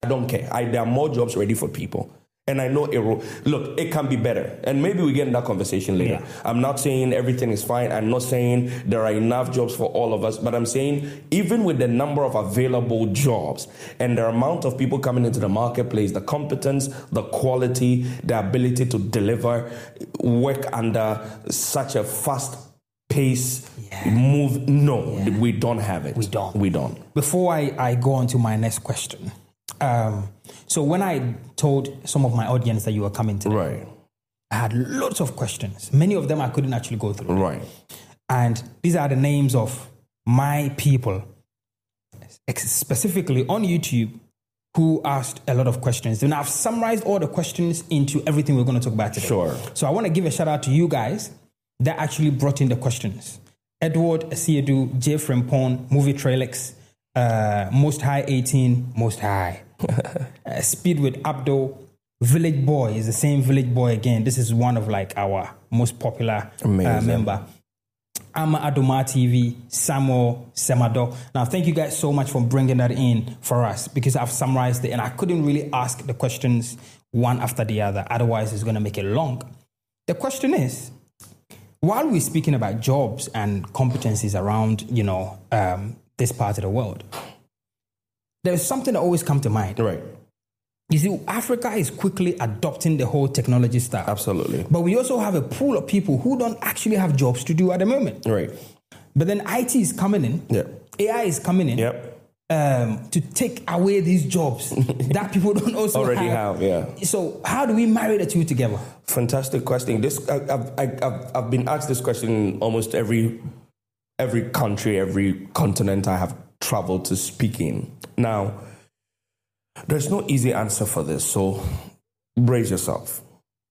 don't care. There are more jobs ready for people. And I know look, it can be better. And maybe we get in that conversation later. Yeah. I'm not saying everything is fine. I'm not saying there are enough jobs for all of us. But I'm saying even with the number of available jobs and the amount of people coming into the marketplace, the competence, the quality, the ability to deliver, work under such a fast pace move, we don't have it. We don't. Before I go on to my next question, so when I told some of my audience that you were coming today, Right. I had lots of questions. Many of them I couldn't actually go through. Right. And these are the names of my people, specifically on YouTube, who asked a lot of questions. And I've summarized all the questions into everything we're going to talk about today. Sure. So I want to give a shout out to you guys that actually brought in the questions. Edward Asiedu, J. Frimpon, Movie Trailix, Most High 18, Most High. Speed with Abdul, Village Boy is the same Village Boy again. This is one of like our most popular member. Ama Adoma TV, Samuel Semado. Now, thank you guys so much for bringing that in for us because I've summarized it and I couldn't really ask the questions one after the other. Otherwise, it's going to make it long. The question is, while we're speaking about jobs and competencies around, this part of the world, there's something that always comes to mind. Right. You see, Africa is quickly adopting the whole technology stuff. Absolutely. But we also have a pool of people who don't actually have jobs to do at the moment. Right. But then IT is coming in. Yeah. AI is coming in. Yep. To take away these jobs that people don't also already have. Yeah. So how do we marry the two together? Fantastic question. I've been asked this question in almost every country, every continent I have traveled to speak in. Now, there's no easy answer for this, so brace yourself.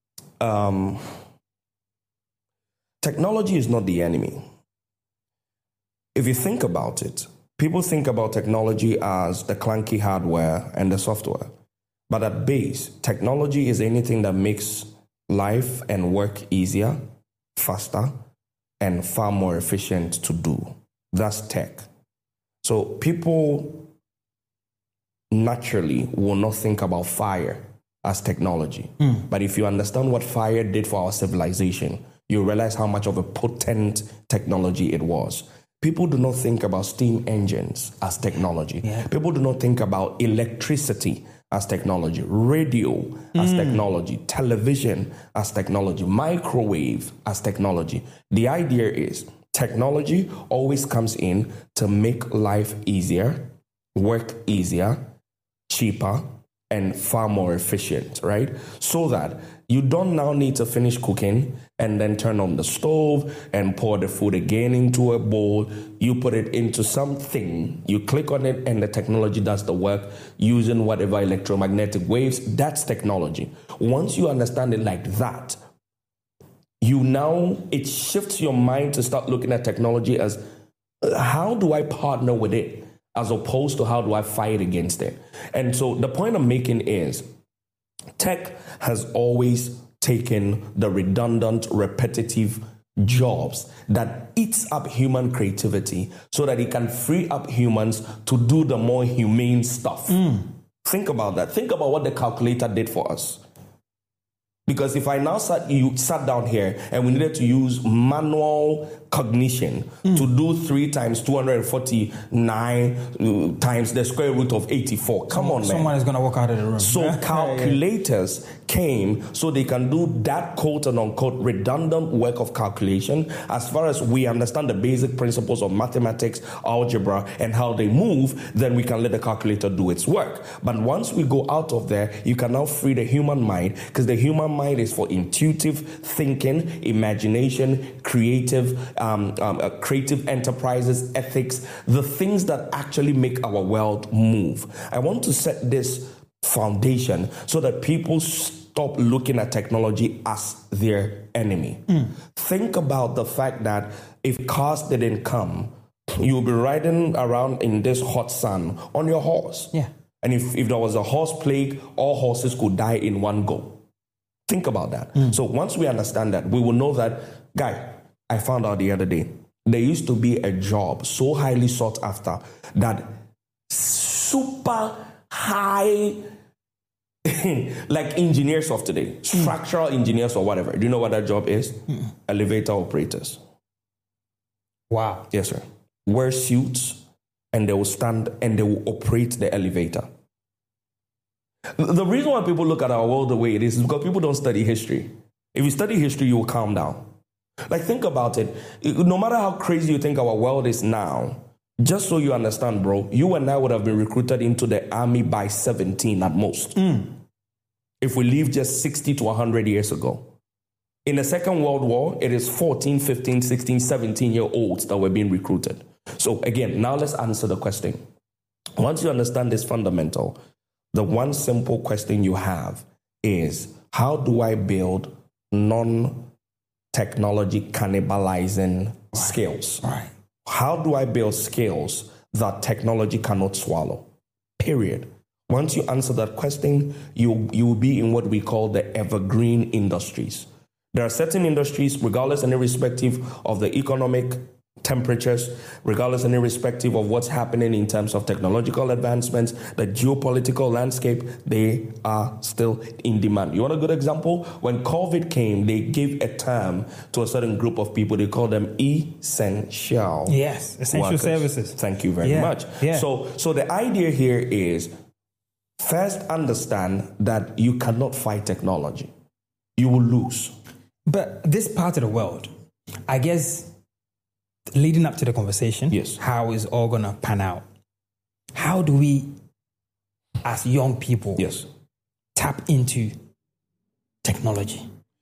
Technology is not the enemy. If you think about it, people think about technology as the clunky hardware and the software. But at base, technology is anything that makes life and work easier, faster, and far more efficient to do. That's tech. So people naturally will not think about fire as technology. But if you understand what fire did for our civilization, you realize how much of a potent technology it was. People do not think about steam engines as technology. Yeah. People do not think about electricity as technology, radio as technology, television as technology, microwave as technology. The idea is technology always comes in to make life easier, work easier, cheaper, and far more efficient, right? So that you don't now need to finish cooking and then turn on the stove and pour the food again into a bowl. You put it into something, you click on it, and the technology does the work using whatever electromagnetic waves. That's technology. Once you understand it like that, it shifts your mind to start looking at technology as, how do I partner with it? As opposed to how do I fight against it? And so the point I'm making is tech has always taken the redundant, repetitive jobs that eats up human creativity so that it can free up humans to do the more humane stuff. Think about that. Think about what the calculator did for us. Because if I now sat down here and we needed to use manual cognition to do 3 times 249 times the square root of 84. Come on, man. Someone is going to walk out of the room. So calculators came so they can do that quote-unquote redundant work of calculation. As far as we understand the basic principles of mathematics, algebra, and how they move, then we can let the calculator do its work. But once we go out of there, you can now free the human mind, because the human mind is for intuitive thinking, imagination, creative enterprises, ethics, the things that actually make our world move. I want to set this foundation so that people stop looking at technology as their enemy. Think about the fact that if cars didn't come, you'll be riding around in this hot sun on your horse. Yeah. And if there was a horse plague, all horses could die in one go. Think about that. So once we understand that, we will know that, guy, I found out the other day, there used to be a job so highly sought after that super high, like engineers of today, structural engineers or whatever. Do you know what that job is? Elevator operators. Wow. Yes, sir. Wear suits and they will stand and they will operate the elevator. The reason why people look at our world the way it is because people don't study history. If you study history, you will calm down. Like, think about it. No matter how crazy you think our world is now, just so you understand, bro, you and I would have been recruited into the army by 17 at most. If we live just 60 to 100 years ago. In the Second World War, it is 14, 15, 16, 17-year-olds that were being recruited. So again, now let's answer the question. Once you understand this fundamental, the one simple question you have is, how do I build non-technology cannibalizing skills? Right. How do I build skills that technology cannot swallow? Period. Once you answer that question, you will be in what we call the evergreen industries. There are certain industries, regardless and irrespective of the economic temperatures, regardless and irrespective of what's happening in terms of technological advancements, the geopolitical landscape, they are still in demand. You want a good example? When COVID came, they gave a term to a certain group of people. They call them essential. Yes, essential workers. Services. Thank you very much. Yeah. So the idea here is, first understand that you cannot fight technology. You will lose. But this part of the world, I guess, leading up to the conversation, yes, how is all going to pan out? How do we, as young people, yes, tap into technology?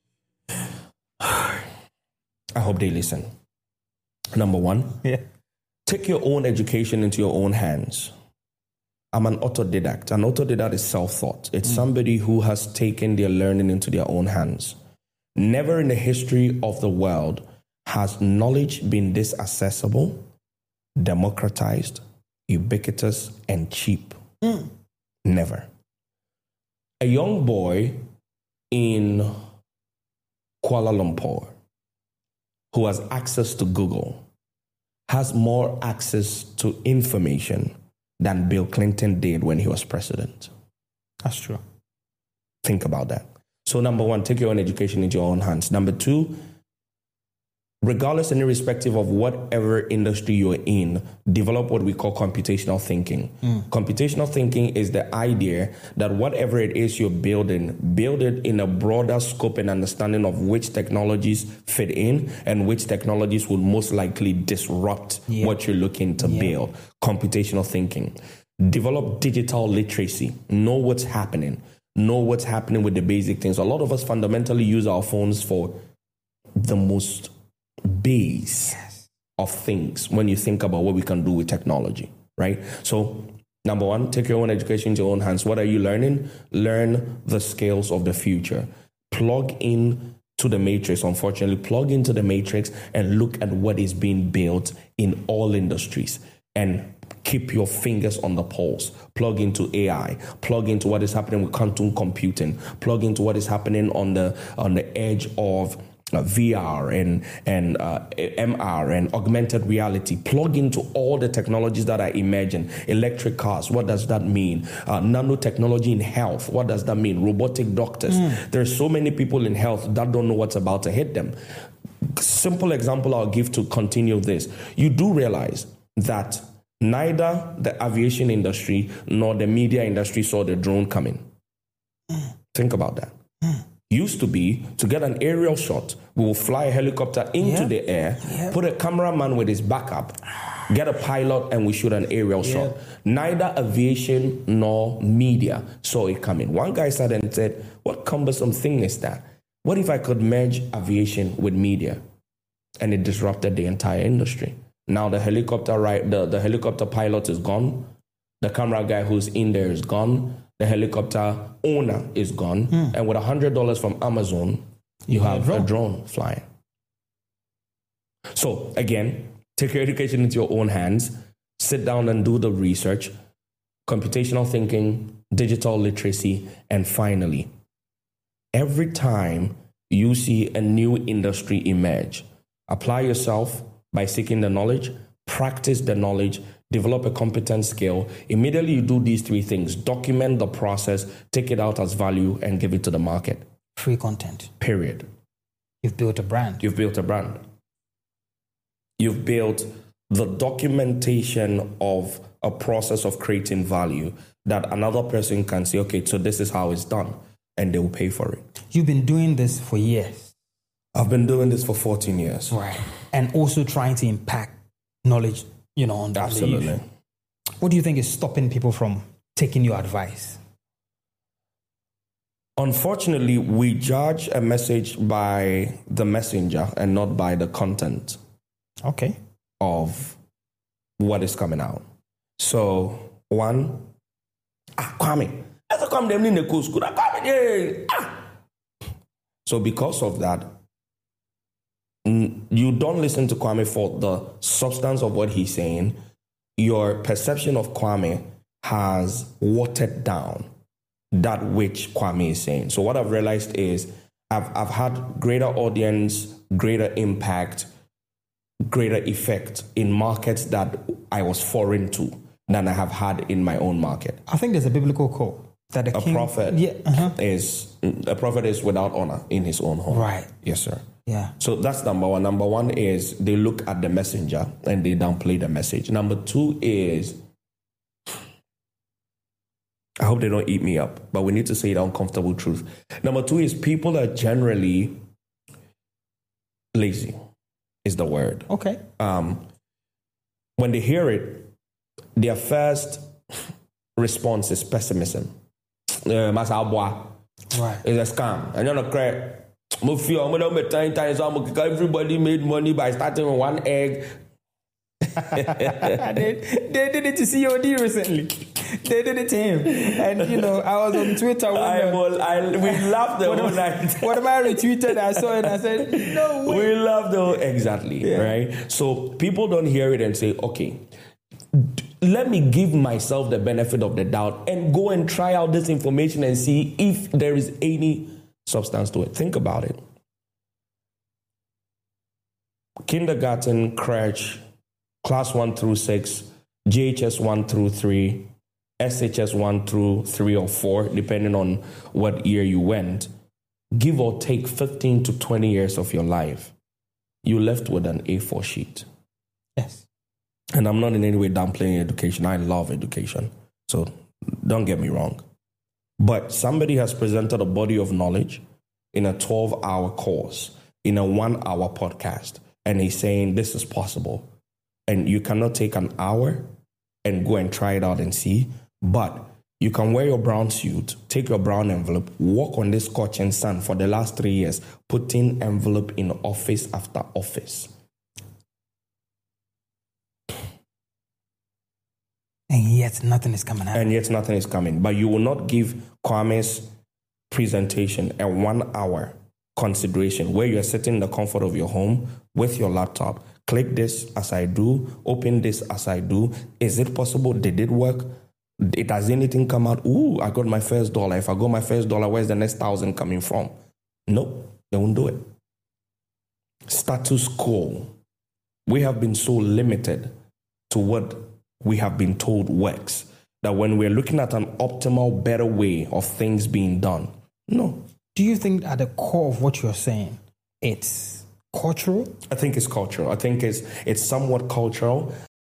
I hope they listen. Number one, take your own education into your own hands. I'm an autodidact. An autodidact is self-taught. It's somebody who has taken their learning into their own hands. Never in the history of the world has knowledge been this accessible, democratized, ubiquitous, and cheap. Never. A young boy in Kuala Lumpur who has access to Google has more access to information than Bill Clinton did when he was president. That's true. Think about that. So number one, take your own education into your own hands. Number two, regardless and irrespective of whatever industry you're in, develop what we call computational thinking. Computational thinking is the idea that whatever it is you're building, build it in a broader scope and understanding of which technologies fit in and which technologies will most likely disrupt what you're looking to build. Computational thinking. Develop digital literacy. Know what's happening. Know what's happening with the basic things. A lot of us fundamentally use our phones for the most base of things when you think about what we can do with technology, right? So, number one, take your own education into your own hands. What are you learning? Learn the skills of the future. Plug in to the matrix. Unfortunately, plug into the matrix and look at what is being built in all industries and keep your fingers on the pulse. Plug into AI. Plug into what is happening with quantum computing. Plug into what is happening on the edge of VR and MR and augmented reality. Plug into all the technologies that are emerging. Electric cars, what does that mean? Nanotechnology in health, what does that mean? Robotic doctors. There's so many people in health that don't know what's about to hit them. Simple example I'll give to continue this. You do realize that neither the aviation industry nor the media industry saw the drone coming. Think about that. Used to be, to get an aerial shot, we will fly a helicopter into the air, put a cameraman with his backup, get a pilot, and we shoot an aerial shot. Neither aviation nor media saw it coming. One guy sat and said, what cumbersome thing is that? What if I could merge aviation with media? And it disrupted the entire industry. Now the helicopter the helicopter pilot is gone. The camera guy who's in there is gone. The helicopter owner is gone. And with $100 from Amazon, you have a drone flying. So again, take your education into your own hands. Sit down and do the research. Computational thinking, digital literacy, and finally, every time you see a new industry emerge, apply yourself by seeking the knowledge, practice the knowledge, develop a competent skill. Immediately you do these 3 things: document the process, take it out as value, and give it to the market. Free content. Period. You've built a brand. You've built a brand. You've built the documentation of a process of creating value that another person can say, okay, so this is how it's done, and they will pay for it. You've been doing this for years. I've been doing this for 14 years. Right. And also trying to impact knowledge, on the Absolutely. youth. What do you think is stopping people from taking your advice? Unfortunately, we judge a message by the messenger and not by the content. Okay. Of what is coming out. So, one, Kwame. So because of that, you don't listen to Kwame for the substance of what he's saying. Your perception of Kwame has watered down that which Kwame is saying. So what I've realized is I've had greater audience, greater impact, greater effect in markets that I was foreign to than I have had in my own market. I think there's a biblical quote that a prophet is without honor in his own home. Right. Yes, sir. Yeah. So that's number one. Number one is they look at the messenger and they downplay the message. Number two is, I hope they don't eat me up, but we need to say the uncomfortable truth. Number two is people are generally lazy, is the word. Okay. When they hear it, their first response is pessimism. Right. It's a scam. And you're not correct. Everybody made money by starting with one egg. They did it to COD recently. They did it to him. And, I was on Twitter. We laughed the whole night. Whatever I retweeted, I saw it and I said, no way. We laughed the whole, exactly, yeah. Right? So people don't hear it and say, okay, let me give myself the benefit of the doubt and go and try out this information and see if there is any substance to it. Think about it. Kindergarten, crèche, class 1 through 6, JHS 1 through 3, SHS 1 through 3 or 4, depending on what year you went, give or take 15 to 20 years of your life, you left with an A4 sheet. Yes. And I'm not in any way downplaying education. I love education. So don't get me wrong. But somebody has presented a body of knowledge in a 12-hour course, in a 1-hour podcast, and he's saying this is possible. And you cannot take an hour and go and try it out and see, but you can wear your brown suit, take your brown envelope, walk on this scorching sun for the last 3 years, putting envelope in office after office. And yet nothing is coming out. And yet nothing is coming. But you will not give Kwame's presentation a 1-hour consideration where you're sitting in the comfort of your home with your laptop. Click this as I do. Open this as I do. Is it possible? Did it work? Does anything come out? Ooh, I got my first $1. If I got my first $1, where's the next 1,000 coming from? Nope, they won't do it. Status quo. We have been so limited to what we have been told works that when we're looking at an optimal, better way of things being done, no. Do you think at the core of what you're saying, it's cultural? I think it's cultural. I think it's somewhat cultural.